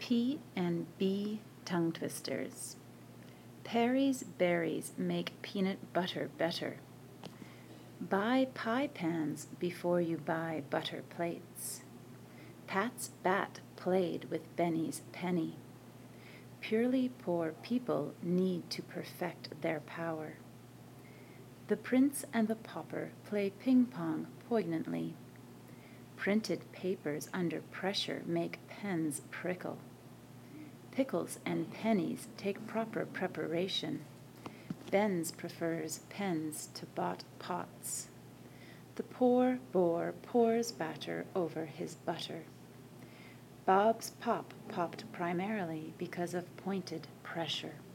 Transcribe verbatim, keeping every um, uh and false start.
P and B tongue twisters. Perry's berries make peanut butter better. Buy pie pans before you buy butter plates. Pat's bat played with Benny's penny. Purely poor people need to perfect their power. The prince and the pauper play ping-pong poignantly. Printed papers under pressure make pens prickle. Pickles and pennies take proper preparation. Ben's prefers pens to bought pots. The poor boar pours batter over his butter. Bob's pop popped primarily because of pointed pressure.